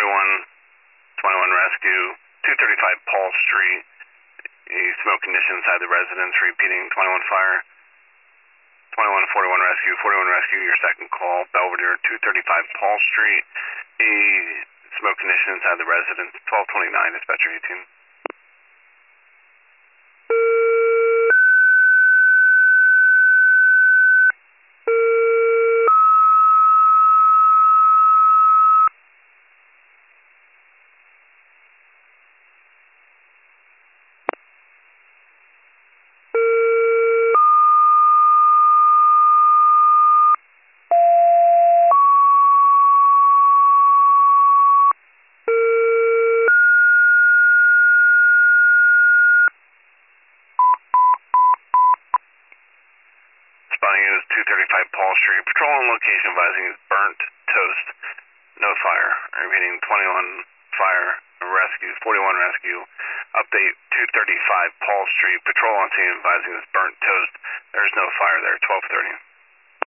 21 Rescue, 235 Paul Street. A smoke condition inside the residence, repeating 21 Fire. 41 Rescue, your second call, Belvedere, 235 Paul Street. A smoke condition inside the residence, 1229, dispatcher 18. Spotting is 235 Paul Street. Patrol on location advising is burnt toast. No fire. Repeating 21 Fire Rescue, 41 Rescue. Update 235 Paul Street. Patrol on scene advising is burnt toast. There's no fire there. 1230.